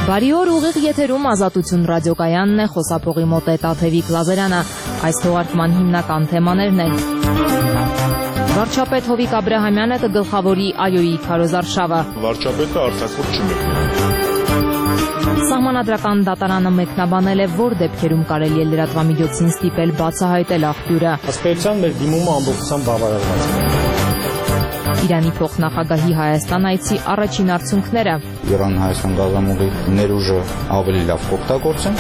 Բարի օր, ուղիղ եթերում Ազատություն ռադիոկայանն է, խոսափողի մոտ է Տաթևիկ Լազարյանը։ Այս թողարկման հիմնական թեմաներն են. Վարչապետ Հովիկ Աբրահամյանը կգլխավորի ԱՅՈ-ի քարոզարշավը։ Վարչապետը արձակուրդ չի մեկնել։ Սահմանադրական դատարանը մեկնաբանել է, որ դեպքերում կարելի է լրատվամիջոցին ստիպել բացահայտել աղբյուրը։ Ըստ էության մեր դիմումը ամբողջությամբ բավարարված է։ Իրանի փոխնախագահի Հայաստան այցի առաջին արդյունքները։ Իրան-Հայաստան գազամուղի ներուժը ավելի լավ կօգտագործեն։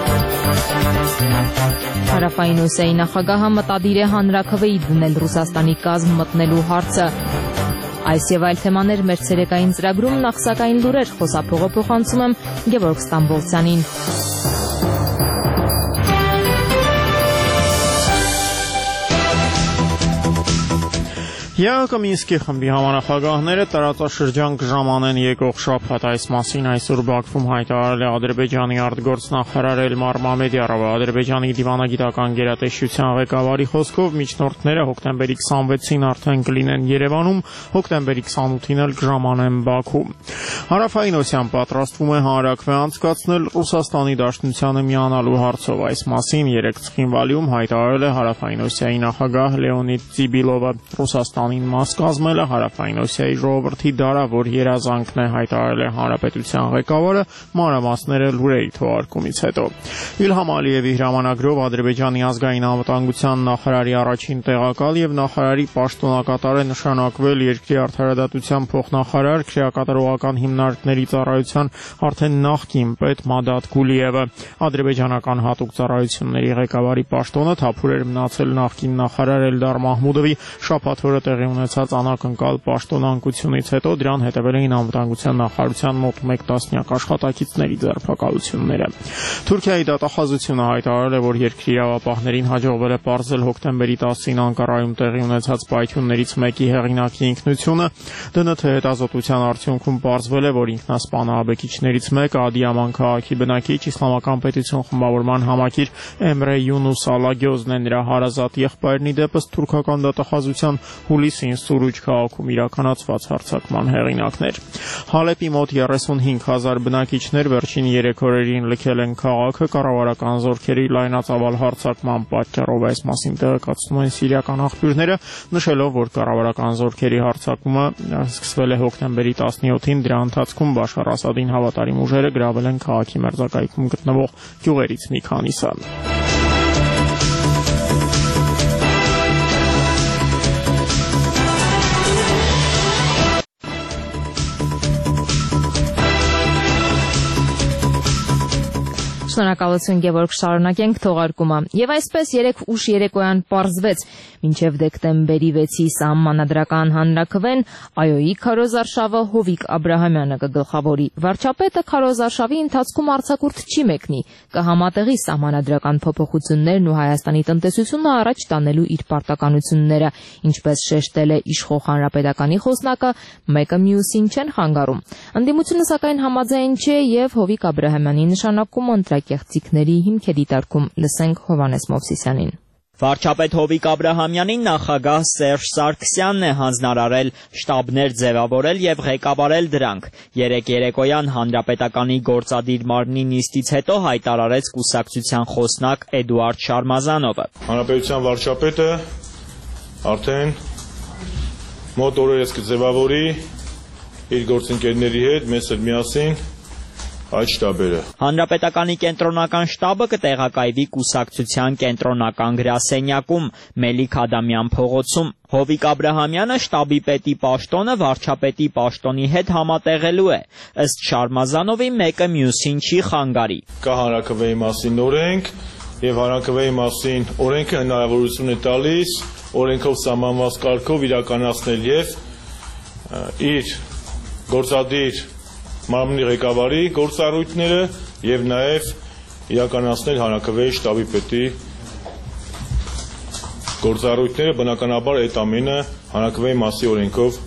Հարավային Օսիայի նախագահը մտադիր է հանրաքվեի դնել Ռուսաստանի կազմ մտնելու հարցը։ Այս եւ այլ թեմաներ մեր ցերեկային ծրագրում, նախ սակայն լուրեր, խոսափողը փոխանցում եմ Գևորգ Ստամբոլցյանին։ ԵԱՀԿ Մինսկի խմբի համանախագահները տարածաշրջան կժամանեն եկող շաբաթ, այս մասին այսօր Բաքվում հայտարարել է Ադրբեջանի արտգործնախարար Էլմար Մամեդյարովը։ Ադրբեջանի դիվանագիտական գերատեսչության ղեկավարի խոսքով միջնորդները հոկտեմբերի 26-ին արդեն կլինեն Երևանում, հոկտեմբերի 28-ին էլ կժամանեն Բաքու։ Հարավային Օսիան պատրաստվում է հանրաքվե անցկացնել Ռուսաստանի Դաշնությանը միանալու հարցով։ Այս մասին երեկ Ցխինվալիում հայտարարել է Հարավային Օսիայի նախագահ Լեոնիդ Ծիբիլովը։ Ռուսաստանին մաս կազմել է Հարավային Օսիայի ժողովրդի դարավոր երազանքն է, հայտարարել է հանրապետության ղեկավարը մանրամասները լուրերի թողարկումից հետո։ Իլհամ Ալիևի հրամանագրով Ադրբեջանի ազգային անվտանգության նախարարի առաջին տեղակալ եւ նախարարի պաշտոնակատար է նշանակվել երկրի արդարադատության փոխնախարար, քրեակատարողական հիմնարկների ծառայության արդեն նախկին պետ Մադադ Գուլիևը։ Ադրբեջանական հատուկ ծառայությունների ղեկավարի պաշտոնը թափուր էր մնացել նախկին նախարար Էլդար Մահմուդովի շաբաթ օրը տեղի ունեցած անակնկալ պաշտոնանկությունից հետո դրան հետևել էին անվտանգության նախարարության մոտ 1 տասնյակ աշխատակիցների ձերբակալությունները։ Թուրքիայի դատախազությունը հայտարարել է, որ երկրի իրավապահներին հաջողվել է պարզել հոկտեմբերի 10-ին Անկարայում տեղի ունեցած պայթյուններից մեկի հեղինակի ինքնությունը։ ԴՆԹ հետազոտության արդյունքում պարզվել է, որ ինքնասպան ահաբեկիչներից մեկը Ադիաման քաղաքի բնակիչ Իսլամական պետություն խմբավորման համակիր Էմրե Յունուս Ալագյոզն է։ Նրա հարազատ եղբայրն ի դեպս թուրքական դատախազության հուլիսին Սուրուջ քաղաքում իրականացված հարձակման հեղինակներ։ Հալեպի մոտ 35,000 բնակիչներ վերջին 3 օրերին լքել են քաղաքը կառավարական զորքերի լայնածավալ հարձակման պատճառով։ Այս մասին տեղեկացնում են սիրիական աղբյուրները, նշելով, որ կառավարական զորքերի հարձակումը սկսվել է հոկտեմբերի 17-ին։ Դրա ընթացքում Բաշար Ասադին հավատարիմ ուժերը գրավել են քաղաքի մերձակայքում գտնվող գյուղերից մի քանիսը։ Շնորհակալություն Գևորգ, շարունակենք թողարկումը։ Եվ այսպես երեկ ուշ երեկոյան պարզվեց, մինչև դեկտեմբերի 6-ի սահմանադրական հանրաքվեն ԱՅՈ-ի քարոզարշավը Հովիկ Աբրահամյանը կգլխավորի։ Վարչապետը քարոզարշավի ընթացքում արձակուրդ չի մեկնի, կհամատեղի սահմանադրական փոփոխություններն ու Հայաստանի տնտեսությունը առաջ տանելու իր պարտականությունները, ինչպես շեշտել է իշխող հանրապետականի խոսնակը, մեկը մյուսին չեն խանգարում։ Ընդդիմությունը սակայն համաձայն չէ եւ Հովիկ Աբրահամյանի նշանակումը ընտրակեղծիքների հիմք է դիտարկում։ Լսենք Հովհաննես Մովսիսյանին։ Վարչապետ Հովիկ Աբրահամյանին նախագահ Սերժ Սարգսյանն է հանձնարարել շտաբներ ձևավորել եւ ղեկավարել դրանք։ Երեկ երեկոյան հանրապետականի գործադիր մարմնի նիստից հետո հայտարարեց կուսակցության խոսնակ Էդուարդ Շարմազանովը։ Հանրապետության վարչապետը արդեն մոտ օրերս կձևավորի իր գործընկերների հետ, մեզ էլ միասին այդ շտաբերը։ Հանրապետականի կենտրոնական շտաբը կտեղակայվի կուսակցության կենտրոնական գրասենյակում Մելիք Ադամյան փողոցում։ Հովիկ Աբրահամյանը շտաբի պետի պաշտոնը վարչապետի պաշտոնի հետ համատեղելու է։ Ըստ Շարմազանովի մեկը մյուսին չի խանգարի։ Կա հանրաքվեի մասին օրենք եւ հանրաքվեի մասին օրենքը հնարավորություն է տալիս օրենքով սահմանված կարգով իրականացնել եւ իր գործադիր մարմնի ղեկավարի գործառույթները եւ նաեւ իրականացնել հանրաքվեի շտաբի պետի գործառույթները, բնականաբար այդ ամենը հանրաքվեի մասի օրենքով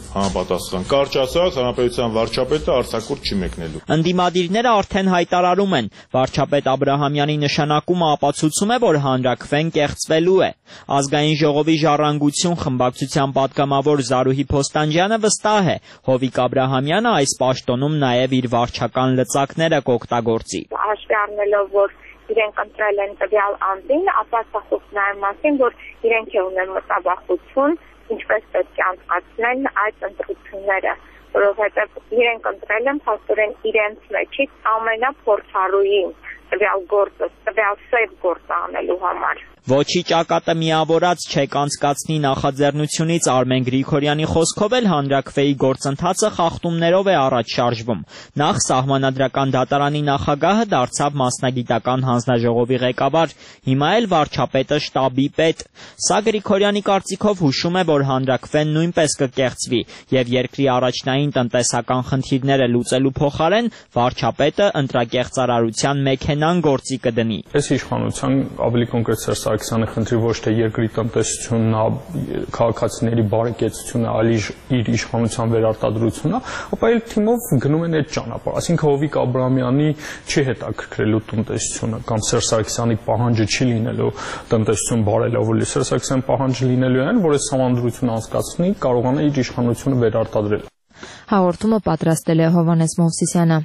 համապատասխան։ Կարճ ասած, հանրապետության վարչապետը արձակուրդ չի մեկնելու։ Ընդդիմադիրները արդեն հայտարարում են, վարչապետ Աբրահամյանի նշանակումը ապացուցում է, որ հանրաքվեն կեղծվելու է։ Ազգային ժողովի ժառանգություն խմբակցության պատգամավոր Զարուհի Փոստանջյանը վստահ է, Հովիկ Աբրահամյանը այս պաշտոնում նաև իր վարչական լծակները կօգտագործի։ Հաշվի առնելով, որ իրենք ընտրել են տվյալ անձին, ապա սա խոսում է մասին, որ իրենք ունեն մտավախություն, ինչպես պետք է անցկացնեն այդ ընտրությունները, որովհետև իրենք ընտրել են փաստորեն իրենց մեջից ամենափորձառուին տվյալ գործը, տվյալ սև գործը անելու համար։ Ոչի ճակատը միավորած չեք անցկացնի նախաձեռնությունից Արմեն Գրիգորյանի խոսքով էլ հանրաքվեի գործընթացը խախտումներով է առաջ շարժվում։ Նախ Սահմանադրական դատարանի նախագահը դարձավ մասնագիտական հանձնաժողովի ղեկավար, հիմա էլ վարչապետը շտաբի պետ։ Սա Գրիգորյանի կարծիքով հուշում է, որ հանրաքվեն նույնպես կկեղծվի եւ երկրի առաջնային տնտեսական խնդիրները լուծելու փոխարեն վարչապետը ընտրակեղծարարության մեքենան գործի կդնի։ Այս իշխանության ավելի կոնկրետ Սարգսյանը խնդրի ոչ թե երկրի տնտեսությունն է, քաղաքացիների բարեկեցությունը, այլ իր իշխանության վերարտադրությունն է, ապա այլ թիմով գնում են այդ ճանապարհ։ Այսինքն Հովիկ Աբրահամյանի չի հետաքրքրելու տնտեսությունը կամ Սերժ Սարգսյանի պահանջը չի լինելու տնտեսություն բարելավելու։ Սերժ Սարգսյանի պահանջը լինելու է, որ այս համանդրությունը անցկացնի, կարողանա իր իշխանությունը վերարտադրել։ Հաղորդումը պատրաստել է Հովհաննես Մովսիսյանը։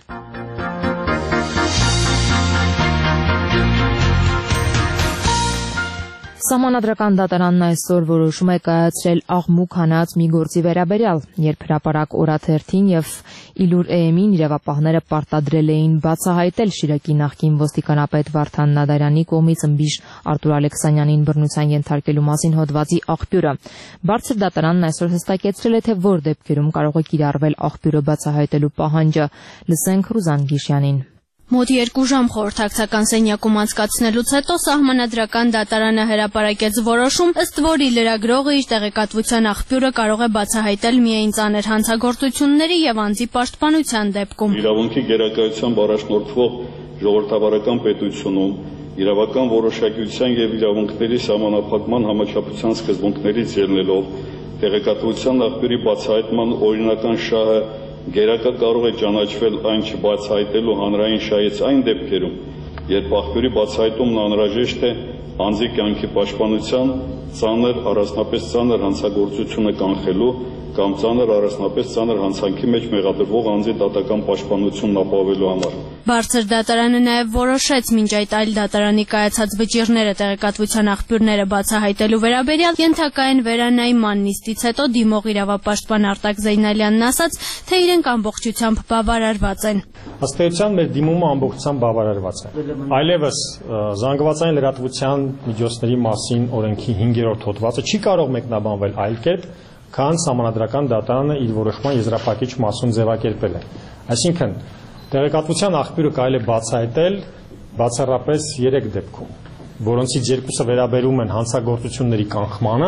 Սահմանադրական դատարանն այսօր որոշում է կայացրել աղմուկ հանած մի գործի վերաբերյալ, երբ հրապարակ օրաթերթին եւ Իլուր ԷՄ-ին իրավապահները պարտադրել էին բացահայտել Շիրակի նախկին ոստիկանապետ Վարդան Նադարյանի կողմից ըմբիշ Արտուր Ալեքսանյանին բռնության ենթարկելու մասին հոդվածի աղբյուրը։ Բարձր դատարանն այսօր հստակեցրել է, թե որ դեպքերում կարող է կիրառվել աղբյուրը բացահայտելու պահանջը։ Լսենք Ռուզան Գիշյանին։ Մոտ 2 ժամ խորհրդակցական սենյակում անցկացնելուց հետո Սահմանադրական դատարանը հրապարակեց որոշում, ըստ որի լրագրողը իր տեղեկատվության աղբյուրը կարող է բացահայտել միայն ծանր հանցագործությունների եւ անձի պաշտպանության դեպքում։ Իրավունքի գերակայությամբ առաջնորդվող ժողովրդավարական պետությունում իրավական որոշակիության եւ իրավունքների սահմանափակման համաչափության սկզբունքներից ելնելով տեղեկատվության աղբյուրի բացահայտման օրինական շահը գերակա կարող է ճանաչվել այն չբացահայտելու հանրային շահից այն դեպքերում, երբ աղբյուրի բացահայտումն անհրաժեշտ է անձի կյանքի պաշտպանության, ծանր, առանձնապես ծանր հանցագործությունը կանխելու կամ ծանր առանձնապես ծանր հանցանքի մեջ մեղադրվող անձի դատական պաշտպանությունն ապահովելու համար։ Բարձր դատարանը նաև որոշեց մինչ այդ այլ դատարանի կայացած վճիռները տեղեկատվության աղբյուրները բացահայտելու վերաբերյալ ենթակա են վերանայման նիստից հետո դիմող իրավապաշտպան Արտակ Զեյնալյանն ասաց, թե իրենք ամբողջությամբ բավարարված են։ Ըստ էության մեր դիմումը ամբողջությամբ բավարարված է։ Այլևս զանգվածային լրատվության միջոցների մասին օրենքի 5-րդ հոդվածը չի կարող մեկնաբանվել այլ կերպ, քան Սահմանադրական դատարանը իր որոշման եզրափակիչ մասում ձևակերպել է։ Այսինքն տեղեկատվության աղբյուրը կարելի է բացահայտել բացառապես 3 դեպքում, որոնցից 2-ը վերաբերում են հանցագործությունների կանխմանը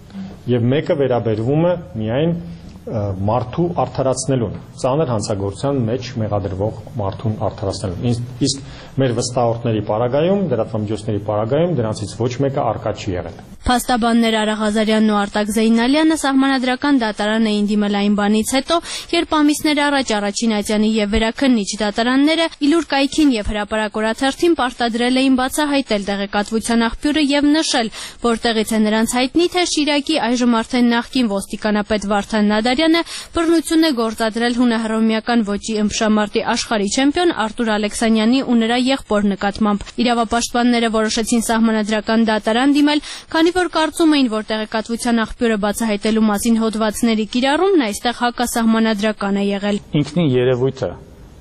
եւ մեկը վերաբերվում է միայն մարդու արդարացնելուն, ծանր հանցագործության մեջ մեղադրվող մարդուն արդարացնելուն։ Իսկ մեր վստահորդների պարագայում, լրատվամիջոցների պարագայում դրանցից ոչ մեկը առկա չի եղել։ Փաստաբաններ Արա Ղազարյանն ու Արտակ Զեյնալյանը Սահմանադրական դատարան էին դիմել այն բանից հետո, երբ ամիսներ առաջ Առաջին Ատյանի եւ Վերաքննիչ դատարանները Իլուր կայքին եւ հրապարակ օրաթերթին պարտադրել էին բացահայտել տեղեկատվության աղբյուրը եւ նշել, որտեղից է նրանց հայտնի, թե Շիրակի այժմ արդեն նախկին ոստիկանապետ Վարդան Նադարյանը բռնություն է գործադրել հունահռոմեական ոճի ըմբշամարտի աշխարհի չեմպիոն Արտուր Ալեքսանյանի ու նրա եղբոր նկատմամբ։ Իրավապաշտպանները որոշեցին Սահմանադրական դատարան դիմել, քանի որ կարծում էին, որ տեղեկատվության աղբյուրը բացահայտելու մասին հոդվածների կիրառումն այստեղ հակասահմանադրական է եղել։ Ինքնին երևույթը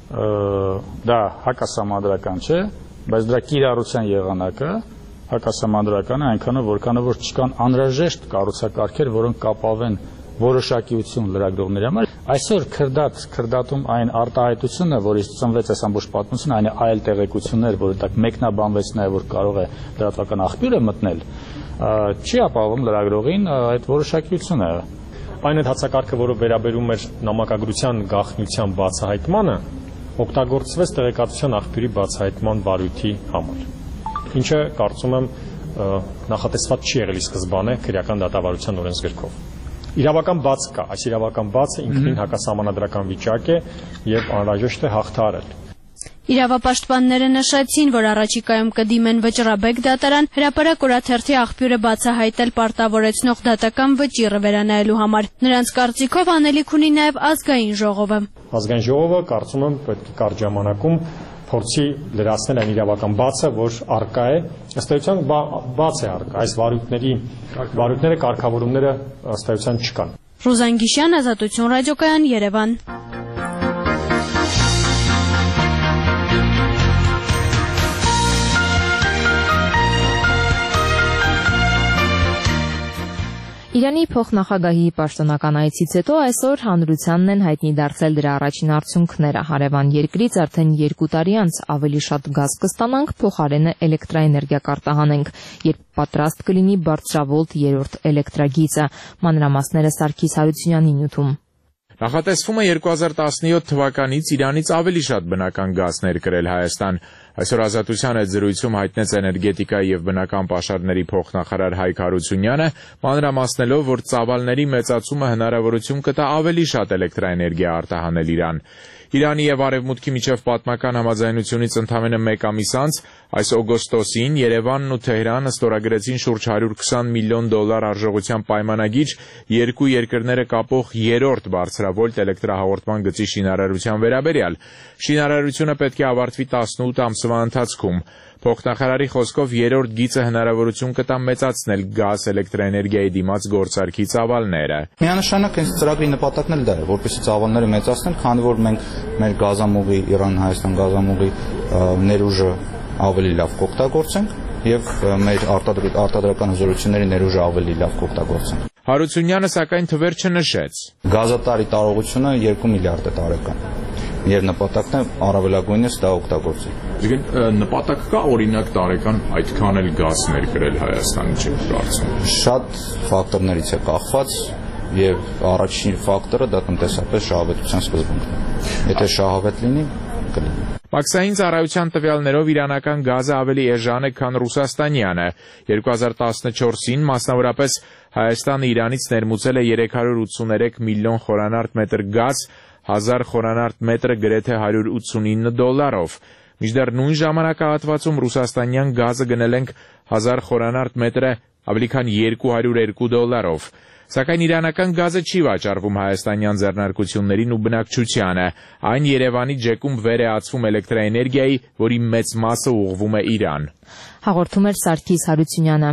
դա հակասահմանադրական չէ, բայց դրա կիրառության եղանակը հակասահմանադրական է այնքանով, որքանով որ չկան անհրաժեշտ կառուցակարգեր, որոնք կապավեն որոշակիություն լրագրողների համար։ Այսօր քրդատում այն արտահայտությունը, որից ծնվեց այս ամբողջ պատմությունը, այն այլ տեղեկություններ, որ դա մեկնաբանվեց նաև, որ կարող է լրատվական աղբյուրը մտնել, չի ապահովում լրագրողին այդ որոշակիությունը։ Այն այդ հացակարգը, որը վերաբերում էր նամակագրության գաղտնիության բացահայտմանը, օգտագործվեց տեղեկատվության աղբյուրի բացահայտման բարույթի համար, ինչը կարծում եմ նախատեսված չի եղել ի սկզբանե քրեական դատավարության օրենսգրքով։ Իրավական բաց կա, այս իրավական բացը ինքնին հակասահմանադրական վիճակ է եւ անհրաժեշտ է հաղթահարել։ Իրավապաշտպանները նշեցին, որ առաջիկայում կդիմեն վճռաբեկ դատարան հրապարակ օրաթերթի աղբյուրը բացահայտել պարտավորեցնող դատական վճիռը վերանայելու համար։ Նրանց կարծիքով անելիք ունի նաև ազգային ժողովը։ Ազգային ժողովը կարծում եմ պետք է կարճ ժամանակում փորձի լրացնել այն իրավական բացը, որ արկա է, ըստ էության բաց է արկա, այս վարույթները, կարգավորումները ըստ էության չկան։ Ռուզան Գիշյան, Ազատություն ռադիոկայան, Երևան։ Իրանի փոխնախագահի պաշտոնական այցից հետո այսօր հանրությանն են հայտնի դարձել դրա առաջին արդյունքները։ Հարևան երկրից արդեն 2 տարի անց ավելի շատ գազ կստանանք, փոխարենը էլեկտրաէներգիա կարտահանենք, երբ պատրաստ կլինի բարձրավոլտ 3-րդ էլեկտրագիծը։ Մանրամասները Սարգիս Հարությունյանի նյութում։ Նախատեսվում է 2017 թվականից Իրանից ավելի շատ բնական գազ ներկրել Հայաստան։ Այսօր Ազատության հետ զրույցում հայտնեց էներգետիկայի եւ բնական պաշարների փոխնախարար Հայկ Հարությունյանը, մանրամասնելով, որ ծավալների մեծացումը հնարավորություն կտա ավելի շատ էլեկտրաէներգիա արտահանել Իրան։ Իրանի եւ Արևմուտքի միջև պատմական համաձայնությունից ընդամենը 1 ամիս անց, այս օգոստոսին Երևանն ու Թեհրանը ստորագրեցին շուրջ $120 միլիոն արժողությամբ պայմանագիր երկու երկրները կապող 3-րդ բարձրավոլտ էլեկտրահաղորդման գծի շինարարության վերաբերյալ։ Շինարարությունը պետք է ավարտվի 18 ամսվա ընթացքում։ Փոխնախարարի խոսքով 3-րդ գիծը հնարավորություն կտա մեծացնել գազ էլեկտրաէներգիայի դիմաց գործարքի ծավալները։ Միանշանակ այս ծրագրի նպատակն էլ դա է, որպեսզի ծավալները մեծացնել, քանի որ մենք մեր գազամուղի, Իրան-Հայաստան գազամուղի ներուժը ավելի լավ կօգտագործենք եւ մեր արտադրական հզորությունների ներուժը ավելի լավ կօգտագործենք։ Հարությունյանը սակայն թվեր չնշեց։ Գազատարի տարողությունը 2 միլիարդ է տարեկան։ Եվ նպատակն է առավելագույնս դա օգտագործել։ Իսկ նպատակ կա օրինակ տարեկան այդքան էլ գազ ներկրել Հայաստանի չի կարծում։ Շատ ֆակտորներից է կախված եւ առաջին ֆակտորը դա տնտեսապես շահավետության սկզբունքն է։ Եթե շահավետ լինի, կլինի։ Մաքսային ծառայության տվյալներով իրանական գազը ավելի էժան է, քան ռուսաստանյանը։ 2014-ին մասնավորապես Հայաստանը Իրանից ներմուծել է 383 միլիոն խորանարդ մետր գազ, 1000 խորանարդ մետրը գրեթե $189։ Մինչդեռ նույն ժամանակահատվածում ռուսաստանյան գազը գնել ենք 1000 խորանարդ մետրը ավելի քան $202։ Սակայն իրանական գազը չի վաճառվում հայաստանյան ձեռնարկություններին ու բնակչությանը։ Այն Երևանի ջեկում վեր է ածվում էլեկտրաէներգիայի, որի մեծ մասը ուղղվում է Իրան։ Հաղորդում էր Սարգիս Հարությունյանը։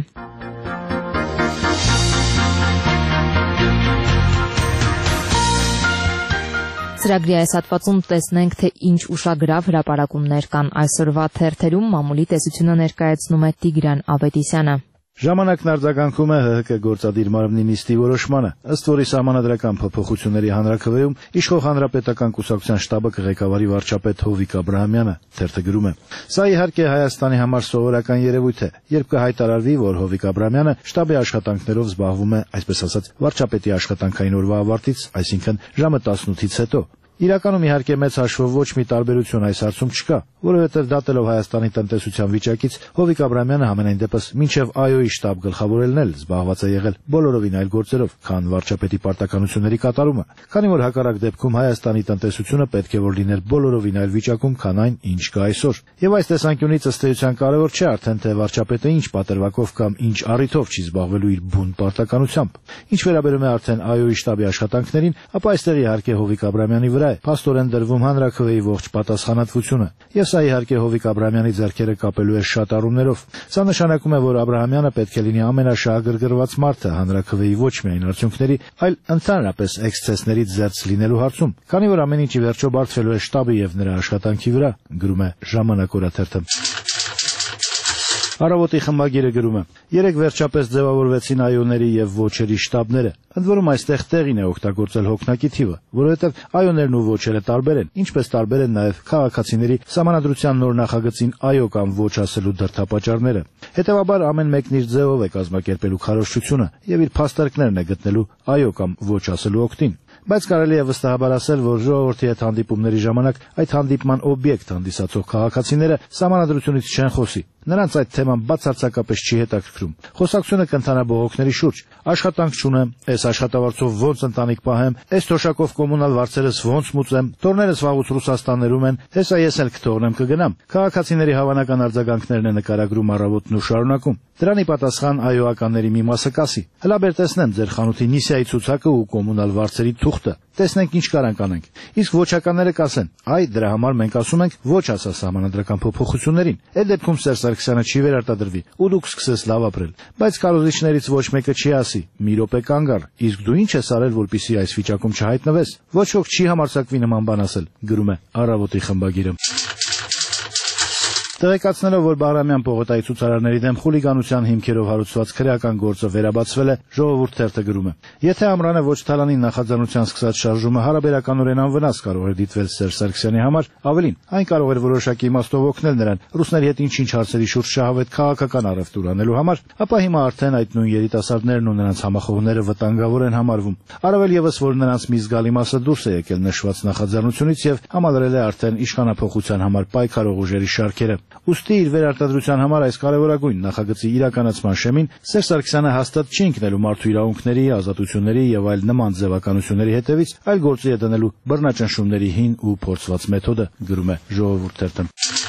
Ծրագրի այս հատվածում տեսնենք, թե ինչ ուշագրավ հրապարակումներ կան այսօրվա թերթերում, մամուլի տեսությունը ներկայացնում է Տիգրան Ավետիսյանը։ Ժամանակն արձագանքում է ՀՀԿ գործադիր մարմնի նիստի որոշմանը, ըստ որի սահմանադրական փոփոխությունների հանրաքվեում իշխող հանրապետական կուսակցության շտաբը կղեկավարի վարչապետ Հովիկ Աբրահամյանը, թերթը գրում է. Սա իհարկե Հայաստանի համար սովորական երևույթ է, երբ կհայտարարվի, որ Հովիկ Աբրահամյանը շտաբի աշխատանքներով զբաղվում է, այսպես ասած, վարչապետի աշխատանքային օրվա ավարտից, այսինքն ժամը 18-ից հետո։ Իրականում իհարկե մեծ հաշվով ոչ մի տարբերություն այս հարցում չկա, որովհետև դատելով Հայաստանի տնտեսության վիճակից Հովիկ Աբրահամյանը համենայն դեպս մինչև ԱՅՈ-ի շտաբ գլխավորելն էլ զբաղված է եղել բոլորովին այլ գործերով, քան վարչապետի պարտականությունների կատարումը, քանի որ հակառակ դեպքում Հայաստանի տնտեսությունը պետք է որ լիներ բոլորովին այլ վիճակում, քան այն, ինչ կա այսօր։ Եվ այս տեսանկյունից ըստ էության կարևոր չէ արդեն թե վարչապետը ինչ պատրվակով կամ ինչ առիթով չի զբաղվելու իր բուն պարտականությամբ։ Ինչ վերաբերում է արդեն ԱՅՈ-ի շտաբի աշխատանքներին, ապա այստեղ իհարկե Հովիկ Աբրահամյանի վրա է փաստորեն դրվում հանրաքվեի ողջ պատասխանատվությունը։ Եվ սա իհարկե Հովիկ Աբրահամյանի ձեռքերը կապելու է շատ առումներով։ Սա նշանակում է, որ Աբրահամյանը պետք է լինի ամենաշահագրգռված մարդը հանրաքվեի ոչ միայն արդյունքների, այլ ընդհանրապես էքսցեսներից զերծ լինելու հարցում, քանի որ ամեն ինչ ի վերջո բարդվելու է շտաբի եւ նրա աշխատանքի վրա, գրում է Ժամանակ օրաթերթը։ Առավոտի խմբագիրը գրում է. Երեք վերջապես ձևավորվեցին ԱՅՈ-ների եւ ոչերի շտաբները։ Ընդ որում այստեղ տեղին է օգտագործել հոգնակի թիվը, որովհետեւ ԱՅՈ-ներն ու ոչերը տարբեր են, ինչպես տարբեր են նաեւ քաղաքացիների սահմանադրության նոր նախագծին ԱՅՈ կամ ոչ ասելու դրդապատճառները։ Հետևաբար ամեն մեկն իր ձևով է կազմակերպելու քարոզչությունը եւ իր փաստարկներն է գտնելու ԱՅՈ կամ ոչ ասելու օգտին։ Բայց կարելի է վստահաբար ասել, որ ժողովրդի հետ հանդիպումների ժամանակ այդ հանդիպման օբյեկտ հանդիսացող քաղաքացիները սահմանադրությունից չեն խոսի, նրանց այդ թեման բացարձակապես չի հետաքրքրում։ Խոսակցությունը կընթանա բողոքների շուրջ։ Աշխատանք չունեմ, այս աշխատավարձով ոնց ընտանիք պահեմ, այս թոշակով կոմունալ վարձերս ոնց մուծեմ, տորներս վաղուց Ռուսաստաններում են, հեսա ես էլ կթողնեմ կգնամ։ Քաղաքացիների հավանական արձագանքներն է նկարագրում առավոտն ու շարունակում։ Դրանի պատասխան այոականների մի մասը կասի. հլա բեր տեսնեմ ձեր խանութի նիսիայի ցուցակը ու կոմունալ վարձերի թուղթը, տեսնենք ինչ կարանք անենք։ Իսկ ոչականները կասեն. այ դրա համար մենք ասում ենք ոչ ասա սահմանադրական փոփոխություններին։ Այդ դեպքում Սերժ Սարգսյանը չի վերարտադրվի ու դուք սկսես լավ ապրել։ Բայց կառույցներից ոչ մեկը չի ասի. մի րոպե կանգ առ, իսկ դու ինչ ես արել, որպեսզի այս վիճակում չհայտնվես։ Ոչ ոք չի համարձակվի նման բան ասել, գրում է Առավոտի խմբագիրը։ Տեղեկացնելով, որ Բաղրամյան պողոտայի ցուցարարների դեմ խուլիգանության հիմքերով հարուցված քրեական գործը վերաբացվել է, Ժողովուրդ թերթը գրում է. եթե Ամրանը ոչ Թալանին նախաձեռնության սկսած շարժումը հարաբերականորեն անվնաս կարող էր դիտվել Սերժ Սարգսյանի համար, ավելին, այն կարող էր որոշակի իմաստով օգնել նրան ռուսների հետ ինչ-ինչ հարցերի շուրջ շահավետ քաղաքական առևտուր անելու համար, ապա հիմա արդեն այդ նույն երիտասարդներն ու նրանց համախոհները վտանգավոր են համարվում։ Առավել եւս, որ նրանց մի զգալի մասը դուրս է եկել նշված նախաձեռնությունից եւ համալրել է արդեն իշխանափոխության համար պայքարող ուժերի շարքերը։ Ուստի իր վերարտադրության համար այս կարևորագույն նախագծի իրականացման շեմին Սերժ Սարգսյանը հաստատ չի ընկնելու մարդու իրավունքների, ազատությունների եւ այլ նման ձևականությունների հետևից, այլ գործի է դնելու բռնաճնշումների հին ու փորձված մեթոդը, գրում է Ժողովուրդ թերթը։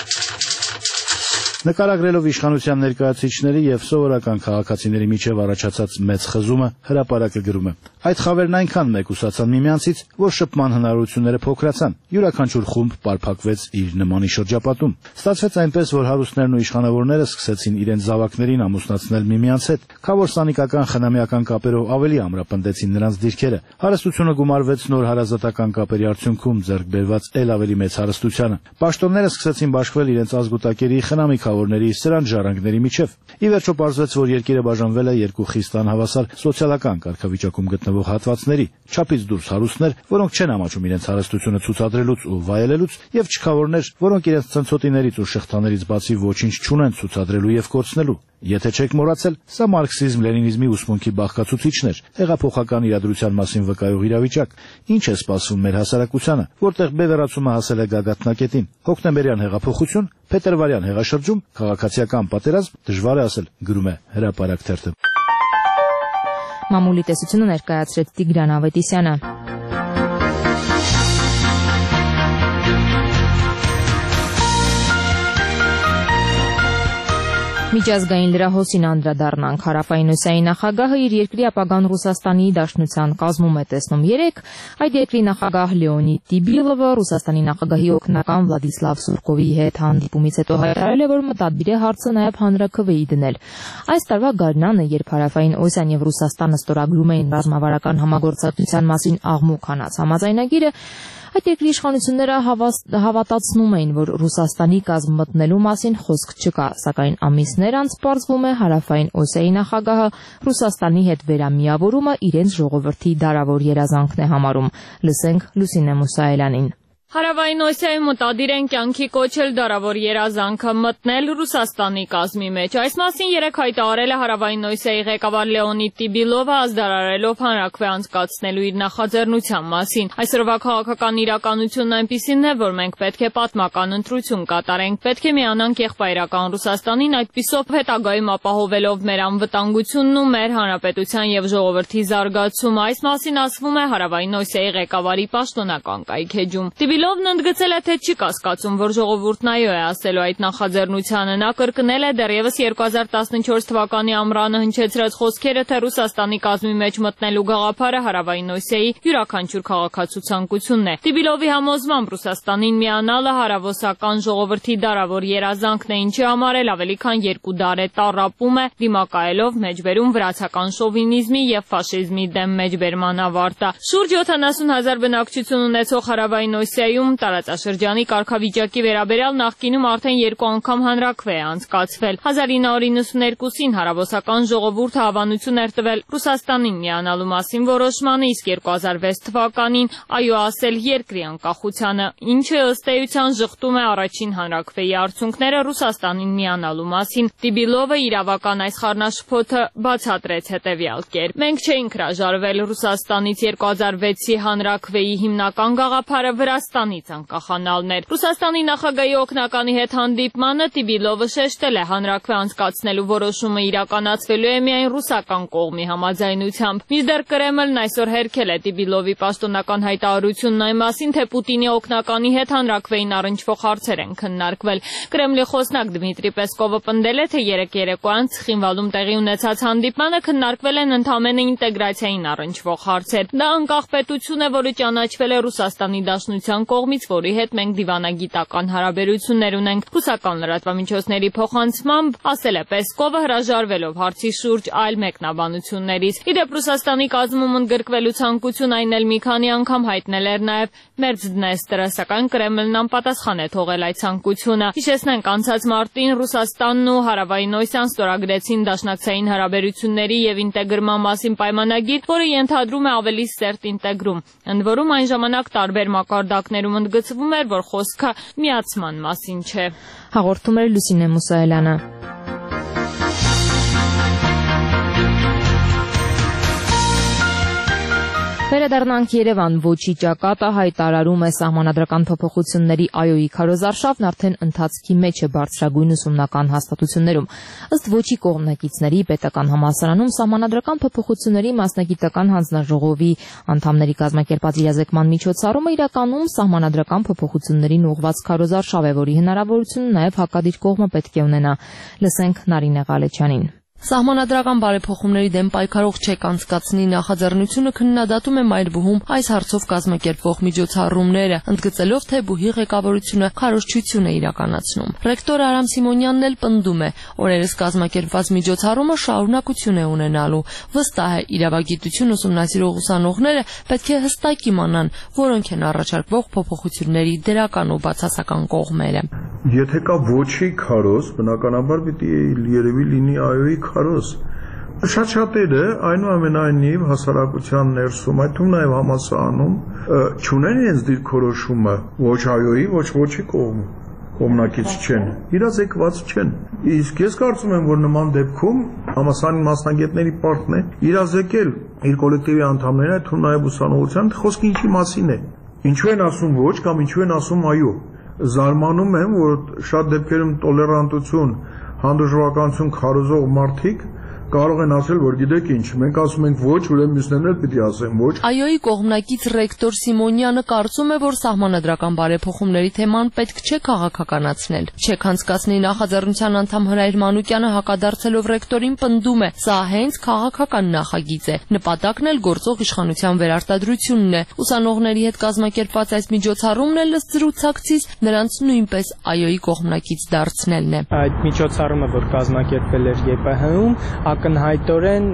Նկարագրելով իշխանության ներկայացուցիչների եւ սովորական քաղաքացիների միջև առաջացած մեծ խզումը, հրապարակը գրում է. այդ խավերն այնքան մեկուսացան միմյանցից, որ շփման հնարավորությունները փոքրացան։ Յուրաքանչյուր խումբ պարփակվեց իր նմանի շրջապատում։ Ստացվեց այնպես, որ հարուստներն ու իշխանավորները սկսեցին իրենց զավակներին ամուսնացնել միմյանց հետ։ Քավոր սանիկական խնամիական կապերով ավելի ամրապնդեցին նրանց դիրքերը։ Հարստությունը գումարվեց նոր հարազատական կապերի արդյունքում ձեռք բերված ել ավելի մեծ հարստությանը։ Պաշտոնները սկսեցին բաշխվել իրենց ազգուտակերի խնամի քավորների սրանջ ժառանգների միջև։ Ի վերջո պարզվեց, որ երկիրը բաժանվել է երկու խիստ անհավասար սոցիալական կարգավիճակում գտնվող հատվածների, չափից դուրս հարուստներ, որոնք չեն ամաչում իրենց հարստությունը ցուցադրելուց ու վայելելուց, եւ չքավորներ, որոնք իրենց ցնցոտիներից ու շղթաներից բացի ոչինչ չունեն ցուցադրելու եւ կորցնելու։ Եթե չեք մոռացել, սա մարքսիզմ-լենինիզմի ուսմունքի բաղկացուցիչն էր, հեղափոխական իրադրության մասին վկայող իրավիճակ։ Ինչ է սպասվում մեր հասարակությանը, որտեղ բևեռացումը հասել է գագաթնակետին։ Հոկտեմբերյան հեղափոխություն, փետրվարյան հեղաշրջում, քաղաքացիական պատերազմ, դժվար է ասել, գրում է Հրապարակ թերթը։ Մամուլի տեսությունը ներկայացրեց Տիգրան Ավետիսյանը։ Միջազգային լրահոսին անդրադառնանք։ Հարավային Օսիայի նախագահը իր երկրի ապագան Ռուսաստանի Դաշնության կազմում է տեսնում 3, այդ երկրի նախագահ Լեոնիդ Տիբիլովը Ռուսաստանի նախագահի օգնական Վլադիսլավ Սուրկովի հետ հանդիպումից հետո հայտարարել է, որ մտադիր է հարցը նաև հանրաքվեի դնել։ Այս տարվա գարնանը, երբ Հարավային Օսիան եւ Ռուսաստանը ստորագրում էին ռազմավարական համագործակցության մասին աղմուկ հանած համաձայնագիրը, այդ երկրի իշխանությունները հավատացնում էին, որ Ռուսաստանի կազմ մտնելու մասին խոսք չկա, սակայն ամիսներ անց պարզվում է Հարավային Օսիայի նախագահը Ռուսաստանի հետ վերամիավորումը իրենց ժողովրդի դարավոր երազանքն է համարում։ Լսենք Լուսինե Մուսայելյանին։ Հարավային Օսիայում մտադիր են կյանքի կոչել դարավոր երազանքը մտնել Ռուսաստանի կազմի մեջ։ Այս մասին երեկ հայտարարել է Հարավային Օսիայի ղեկավար Լեոնիդ Տիբիլովը, ազդարարելով հանրաքվե անցկացնելու իր նախաձեռնության մասին։ Այսօրվա քաղաքական իրականությունն այնպիսին է, որ մենք պետք է պատմական ընտրություն կատարենք, պետք է միանանք եղբայրական Ռուսաստանին, այդպիսով հետագայում ապահովելով մեր անվտանգությունն ու մեր հանրապետության եւ ժողովրդի զարգացումը։ Այս մասին ասվում է Հարավային Օսիայի ղեկավարի պաշտոնական կայքեջում։ Տիբիլովն ընդգծել է, թե չի կասկածում, որ ժողովուրդն այո է ասելու այդ նախաձեռնությանը։ Նա կրկնել է դեռևս 2014 թվականի ամռանը հնչեցրած խոսքերը, թե Ռուսաստանի կազմի մեջ մտնելու գաղափարը Հարավային Օսիայի յուրաքանչյուր քաղաքացու ցանկությունն է։ Տիբիլովի համոզմամբ Ռուսաստանին միանալը հարավոսական ժողովրդի դարավոր երազանքն է, ինչի համար էլ ավելի քան 2 դար է տառապում է, դիմակայելով մեջբերում վրացական շովինիզմի եւ ֆաշիզմի դեմ մեջբերման ավարտը։ Շուրջ 70,000 բնակչություն ունեցող Հարավային Օսիայում տարածաշրջանի կարգավիճակի վերաբերյալ նախկինում արդեն 2 անգամ հանրաքվե է անցկացվել։ 1992-ին հարավոսական ժողովուրդը հավանություն էր տվել Ռուսաստանին միանալու մասին որոշմանը, իսկ 2006 թվականին այո ասել երկրի անկախությանը, ինչը ըստ էության ժխտում է առաջին հանրաքվեի արդյունքները Ռուսաստանին միանալու մասին։ Տիբիլովը իրավական այս խառնաշփոթը բացատրեց հետևյալ կերպ. Մենք չէինք հրաժարվել Ռուսաստանից 2006-ի հանրաքվեի հիմնական գաղափարը Վրաստանի Ռուսաստանից անկախանալներ։ Ռուսաստանի նախագահի օգնականի հետ հանդիպմանը Տիբիլովը շեշտել է, հանրաքվե անցկացնելու որոշումը իրականացվելու է միայն ռուսական կողմի համաձայնությամբ։ Մինչդեռ Կրեմլն այսօր հերքել է Տիբիլովի պաշտոնական հայտարարությունն այն մասին, թե Պուտինի օգնականի հետ հանրաքվեին առնչվող հարցեր են քննարկվել։ Կրեմլի խոսնակ Դմիտրի Պեսկովը պնդել է, թե երեկ երեկոյան Ցխինվալում տեղի ունեցած հանդիպմանը քննարկվել են ընդամենը ինտեգրացիային առնչվող հարցեր։ Դա անկախ պետություն է, որը ճանաչվել է Ռուսաստանի Դաշնության կողմից, որի հետ մենք դիվանագիտական հարաբերություններ ունենք։ Ռուսական լրատվամիջոցների փոխանցմամբ ասել է Պեսկովը, հրաժարվելով հարցի շուրջ այլ մեկնաբանություններից։ Իդեպ Ռուսաստանի կազմում ընդգրկվելու ցանկություն այն էլ մի քանի անգամ հայտնել էր նաև Մերձդնեստրը, սակայն Կրեմլն անպատասխան է թողել այդ ցանկությունը։ Հիշեցնենք, անցած մարտին Ռուսաստանն ու Հարավային Օսիան ստորագրեցին դաշնակցային հարաբերությունների եւ ինտեգրման մասին պայմանագիր, որը ենթադրում է ավելի սերտ ինտեգրում։ Ընդ որում այն ժամանակ տարբեր մակարդակներում ընդգծվում էր, որ խոսքը միացման մասին չէ։ Հաղորդում էր Լուսինե Մուսայելյանը։ Վերադառնանք Երևան, ոչի ճակատը հայտարարում է սահմանադրական փոփոխությունների ԱՅՈ-ի քարոզարշավն արդեն ընթացքի մեջ է բարձրագույն ուսումնական հաստատություններում։ Ըստ ոչի կողմնակիցների պետական համալսարանում սահմանադրական փոփոխությունների մասնագիտական հանձնաժողովի անդամների կազմակերպած իրազեկման միջոցառումը իրականում սահմանադրական փոփոխություններին ուղղված քարոզարշավ է, որի հնարավորությունը նաև հակադիր կողմը պետք է ունենա։ Լսենք Նարինե Ղալեչյանին։ Սահմանադրական բարեփոխումների դեմ պայքարող չեք անցկացնի նախաձեռնությունը քննադատում է Մայրբուհում այս հարցով կազմակերպվող միջոցառումները, ընդգծելով, թե բուհի ղեկավարությունը քարոզչություն է իրականացնում։ Ռեկտոր Արամ Սիմոնյանն էլ պնդում է, օրերս կազմակերպված միջոցառումը շարունակություն է ունենալու։ Վստահ է, իրավագիտություն ուսումնասիրող ուսանողները պետք է հստակ իմանան, որոնք են առաջարկվող փոփոխությունների դրական ու բացասական կողմերը։ Եթե կա ոչի քարոզ, բնականաբար պիտի երևի լինի ԱՅՈ-ի քարոզ։ Շատ-շատերը այնուամենայնիվ հասարակության ներսում, այդ թվում նաև համալսարանում չունեն իրենց դիրքորոշումը ոչ ԱՅՈ-ի, ոչ ոչի կողմնակից չեն, իրազեկված չեն։ Իսկ ես կարծում եմ, որ նման դեպքում համալսարանի մասնագետների պարտքն է իրազեկել իր կոլեկտիվի անդամներին, այդ թվում նաև ուսանողության, խոսքը ինչի մասին է։ Ինչու են ասում ոչ կամ ինչու են ասում ԱՅՈ։ Զարմանում եմ, որ շատ դեպքերում տոլերանտություն, հանդուրժողականություն քարոզող մարդիկ կարող են ասել, որ գիտեք ինչ, մենք ասում ենք ոչ, ուրեմն մյուսներն էլ պիտի ասեն ոչ։ ԱՅՈ-ի կողմնակից ռեկտոր Սիմոնյանը կարծում է, որ սահմանադրական բարեփոխումների թեման պետք չէ քաղաքականացնել։ Չեք անցկացնի նախաձեռնության անդամ Հրայր Մանուկյանը հակադարձելով ռեկտորին պնդում է, սա հենց քաղաքական նախագիծ է։ Նպատակն էլ գործող իշխանության վերարտադրությունն է։ Ուսանողների հետ կազմակերպված այս միջոցառումն էլ ըստ զրուցակցից նրանց նույնպես ԱՅՈ-ի կողմնակից դարձնելն է։ Այդ միջոցառումը, որ կազմակերպվել էր ԵՊՀ-ում, ակնհայտորեն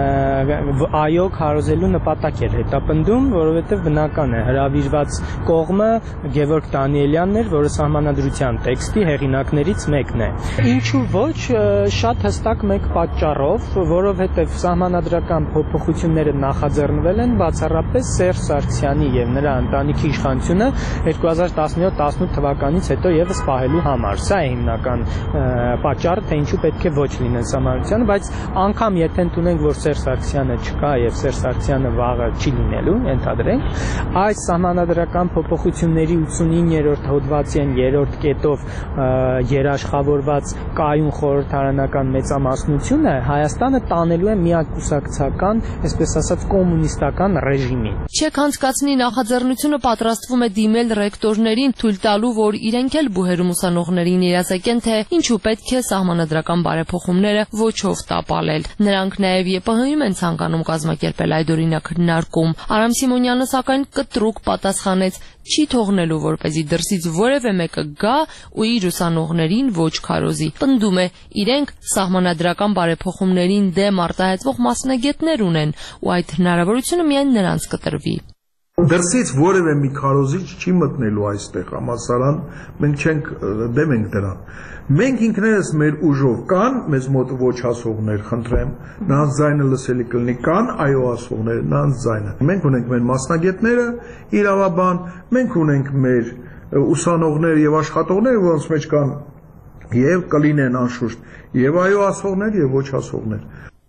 ԱՅՈ քարոզելու նպատակ էր հետապնդում, որովհետև բնական է հրավիրված կողմը Գևորգ Դանիելյանն էր, որը սահմանադրության տեքստի հեղինակներից մեկն է։ Ինչու ոչ, շատ հստակ մեկ պատճառով, որովհետև սահմանադրական փոփոխությունները նախաձեռնվել են բացառապես Սերժ Սարգսյանի եւ նրա ընտանիքի իշխանությունը 2017-18 թվականից հետո եւս պահելու համար։ Սա է հիմնական պատճառը, թե ինչու պետք է ոչ լինեն սահմանադրությանը, բայց անգամ եթե ընդունենք, որ Սերժ Սարգսյանը չկա եւ Սերժ Սարգսյանը վաղը չի լինելու, ենթադրենք, այս սահմանադրական փոփոխությունների 89-րդ հոդվածի են 3-րդ կետով երաշխավորված կայուն խորհրդարանական մեծամասնությունը Հայաստանը տանելու է միակուսակցական, այսպես ասած, կոմունիստական ռեժիմին։ Չեք անցկացնի նախաձեռնությունը պատրաստվում է դիմել ռեկտորներին, թույլ տալու, որ իրենք էլ բուհերում ուսանողներին իրազեկեն, թե ինչու պետք է սահմանադրական բարեփոխումները ոչով տապալել։ Նրանք նաև ԵՊՀ-ում են ցանկանում կազմակերպել այդ օրինակ քննարկում։ Արամ Սիմոնյանը սակայն կտրուկ պատասխանեց, չի թողնելու, որպեսզի դրսից որևէ մեկը գա ու իր ուսանողներին ոչ քարոզի։ Պնդում է, իրենք սահմանադրական բարեփոխումներին դեմ արտահայտվող մասնագետներ ունեն ու այդ հնարավորությունը միայն նրանց կտրվի։ Դրսից որևէ մի քարոզիչ չի մտնելու այստեղ համալսարան, մենք չենք դեմ ենք դրան։ Մենք ինքներս մեր ուժով կան մեզ մոտ ոչ ասողներ, խնդրեմ, նրանց ձայնը լսելի կլինի, կան ԱՅՈ ասողներ, նրանց ձայնը։ Մենք ունենք մեր մասնագետները, իրավաբան, մենք ունենք մեր ուսանողներ եւ աշխատողներ, որոնց մեջ կան եւ կլինեն անշուշտ եւ ԱՅՈ ասողներ եւ ոչ ասողներ։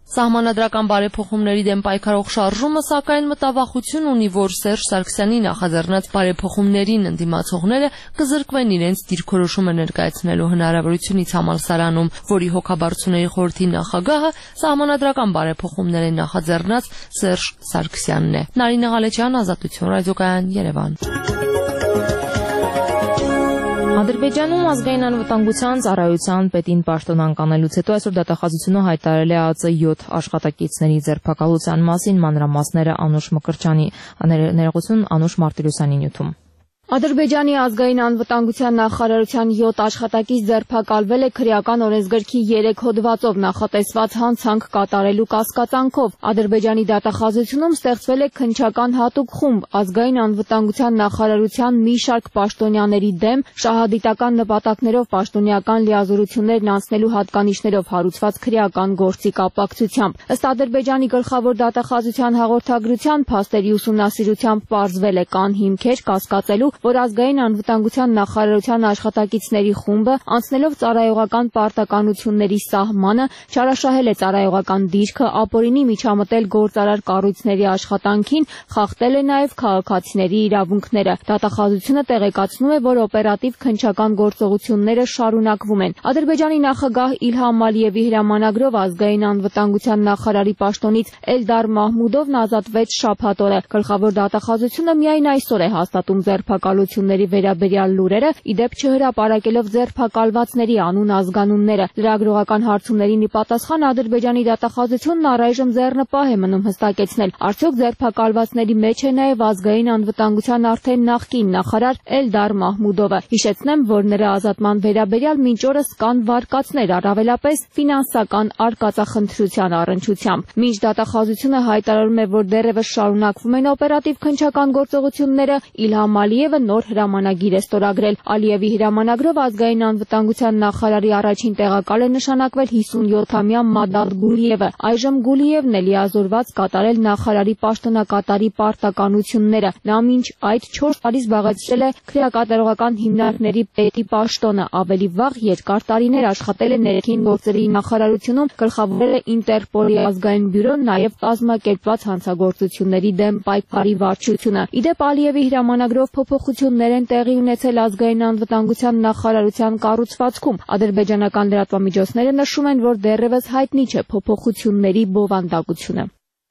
Սահմանադրական բարեփոխումների դեմ պայքարող շարժումը սակայն մտավախություն ունի, որ Սերժ Սարգսյանի նախաձեռնած բարեփոխումներին ընդդիմացողները կզրկվեն իրենց դիրքորոշումը ներկայացնելու հնարավորությունից համալսարանում, որի հոգաբարձուների խորհրդի նախագահը սահմանադրական բարեփոխումներ է նախաձեռնած Սերժ Սարգսյանն է։ Նարինե Ղալեչյան, Ազատություն ռադիոկայան, Երևան։ Ադրբեջանում ազգային անվտանգության ծառայության պետին պաշտոնանկանելուց հետո այսօր դատախազությունը հայտարարել է ԱԾ 7 աշխատակիցների ձերբակալության մասին, մանրամասները Անուշ Մկրտչյանի, ներողություն Անուշ Մարտիրոսյանի նյութում։ Ադրբեջանի ազգային անվտանգության նախարարության 7 աշխատակից ձերբակալվել է քրեական օրենսգրքի 3 հոդվածով նախատեսված հանցանք կատարելու կասկածանքով։ Ադրբեջանի դատախազությունում ստեղծվել է քննչական հատուկ խումբ ազգային անվտանգության նախարարության մի շարք պաշտոնյաների դեմ շահադիտական նպատակներով պաշտոնեական լիազորություններն անցնելու հատկանիշներով հարուցված քրեական գործի կապակցությամբ։ Ըստ Ադրբեջանի գլխավոր դատախազության հաղորդագրության փաստերի ուսումնասիրությամբ պարզվել է կան հիմքեր կասկածելու, որ ազգային անվտանգության նախարարության աշխատակիցների խումբը անցնելով ծառայողական պարտականությունների սահմանը չարաշահել է ծառայողական դիրքը, ապօրինի միջամտել գործարար կառույցների աշխատանքին, խախտել է նաև քաղաքացիների իրավունքները։ Դատախազությունը տեղեկացնում է, որ օպերատիվ քննչական գործողությունները շարունակվում են։ Ադրբեջանի նախագահ Իլհամ Ալիևի հրամանագրով ազգային անվտանգության նախարարի պաշտոնից Էլդար Մահմուդովն ազատվեց շաբաթ օրը։ Գլխավոր դատախազությունը միայն այսօր է հաստատում ձերբակալությունների վերաբերյալ լուրերը, իդեպ չհրապարակելով ձերբակալվածների անուն ազգանունները։ Լրագրողական հարցումներին ի պատասխան Ադրբեջանի դատախազությունն առայժմ ձեռնպահ է մնում հստակեցնել, արդյոք ձերբակալվածների մեջ է նաև ազգային անվտանգության արդեն նախկին նախարար Էլդար Մահմուդովը։ Հիշեցնեմ, որ նրա ազատման վերաբերյալ մինչ օրս կան վարկածներ, առավելապես ֆինանսական արկածախնդրության առնչությամբ։ Մինչ դատախազությունը հայտարարում է, որ դեռևս շարունակվում են օպերատիվ քննչական գործողությունները, Իլհամ Ալիևը նոր հրամանագիր է ստորագրել։ Ալիևի հրամանագրով ազգային անվտանգության նախարարի առաջին տեղակալ է նշանակվել 57-ամյա Մադադ Գուլիևը։ Այժմ Գուլիևն է լիազորված կատարել նախարարի պաշտոնակատարի պարտականությունները։ Նա մինչ այդ 4 տարի զբաղեցրել է քրեակատարողական հիմնարկների պետի պաշտոնը։ Ավելի վաղ երկար տարիներ աշխատել է ներքին գործերի նախարարությունում, գլխավորել է Ինտերպոլի ազգային բյուրոն, նաև կազմակերպված հանցագործությունների դեմ պայքարի վարչությունը։ Իդեպ Ալիևի հրամանագրով փոփոխություններ են տեղի ունեցել ազգային անվտանգության նախարարության կառուցվածքում։ Ադրբեջանական լրատվամիջոցները նշում են, որ դեռևս հայտնի չէ փոփոխությունների բովանդակությունը։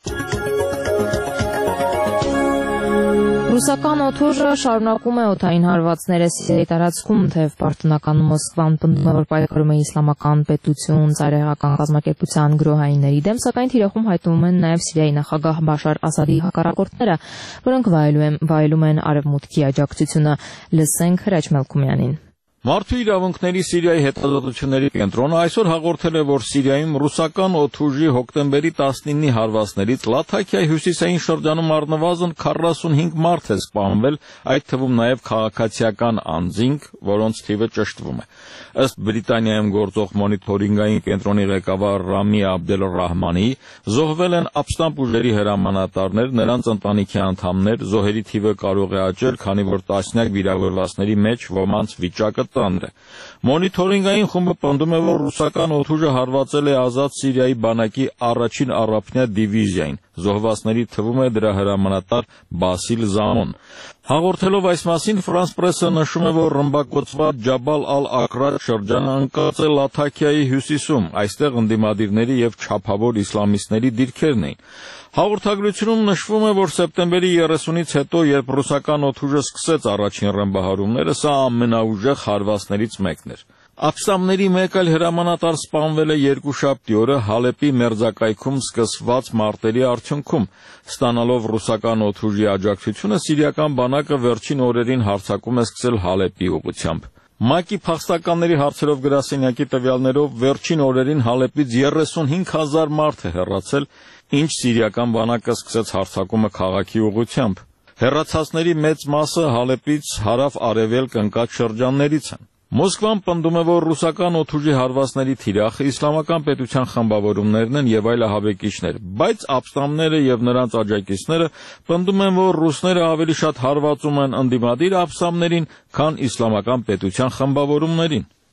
Ռուսական օդուժը շարունակում է օդային հարվածները Սիրիայի տարածքում, թեև պաշտոնական Մոսկվան պնդում է, որ պայքարում է իսլամական պետություն ծայրահեղական կազմակերպության գրոհայինների դեմ, սակայն թիրախում հայտնվում են նաև Սիրիայի նախագահ Բաշար Ասադի հակառակորդները, որոնք վայելում են արևմուտքի աջակցությունը։ Լսենք Հրաչ Մելքումյանին։ Մարդու իրավունքների Սիրիայի հետազոտությունների կենտրոնը այսօր հաղորդել է, որ Սիրիայում ռուսական օդուժի հոկտեմբերի 19-ի հարվածներից Լաթաքիայի հյուսիսային շրջանում առնվազն 45 մարդ է սպանվել, այդ թվում նաև քաղաքացիական անձինք, որոնց թիվը ճշտվում է։ Ըստ Բրիտանիայում գործող մոնիթորինգային կենտրոնի ղեկավար Ռամի Աբդելռահմանի, զոհվել են ապստամբ ուժերի հրամանատարներ, նրանց ընտանիքի անդամներ, զոհերի թիվը կարող է աճել, քանի որ տասնյակ վիրավորվածների մեջ ոմանց վիճակը տանր է։ Մոնիթորինգային խումբը պնդում է, որ ռուսական օդուժը հարվածել է Ազատ Սիրիայի բանակի առաջին առափնյա դիվիզիային։ Զոհվածների թվում է դրա հրամանատար Բասիլ Զամոն։ Հաղորդելով այս մասին, Ֆրանս պրեսը նշում է, որ ռմբակոծված Ջաբալ ալ-Ակրադ շրջանը ընկած է Լաթաքիայի հյուսիսում, այստեղ ընդդիմադիրների եւ չափավոր իսլամիստների դիրքերն էին։ Հաղորդագրությունում նշվում է, որ սեպտեմբերի 30-ից հետո, երբ ռուսական օդուժը սկսեց առաջին ռմբահարումները, սա ամենաուժեղ հարվածներից մեկն էր։ Ապստամբների մեկ այլ հրամանատար սպանվել է երկուշաբթի օրը Հալեպի մերձակայքում սկսված մարտերի արդյունքում։ Ստանալով ռուսական օդուժի աջակցությունը, սիրիական բանակը վերջին օրերին հարձակում է սկսել Հալեպի ուղղությամբ։ ՄԱԿ-ի փախստականների հարցերով գրասենյակի տվյալներով վերջին օրերին Հալեպից 35,000 մարդ է հեռացել, ինչ սիրիական բանակը սկսեց հարձակումը քաղաքի ուղղությամբ։ Հեռացածների մեծ մասը Հալեպից հարավ-արևելք ընկած շրջաններից են։ Մոսկվան պնդում է, որ ռուսական օդուժի հարվածների թիրախը իսլամական պետության խմբավորումներն են եւ այլ ահաբեկիչներ, բայց ապստամբները եւ նրանց աջակիցները պնդում են, որ ռուսները ավելի շատ հարվածում են ընդդիմադիր ապստամբներին, քան իսլամական պետության խմբավորումներին։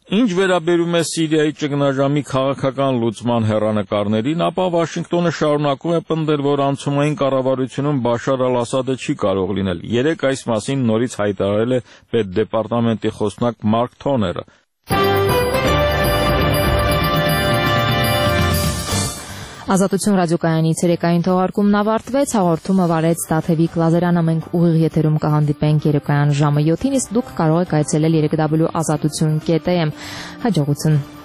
Ինչ վերաբերում է Սիրիայի ճգնաժամի քաղաքական լուծման հեռանկարներին, ապա Վաշինգտոնը շարունակում է պնդել, որ անցումային կառավարությունում Բաշար al-Ասադը չի կարող լինել։ Երեկ այս մասին նորից հայտարարել է պետդեպարտամենտի խոսնակ Մարկ Թոները։ Ազատություն ռադիոկայանի ցերեկային թողարկումն ավարտվեց, հաղորդումը վարեց Տաթևիկ Լազարյանը, մենք ուղիղ եթերում կհանդիպենք երեկոյան ժամը 7-ին, իսկ դուք կարող եք այցելել www.azatutsun.am։ Հաջողություն։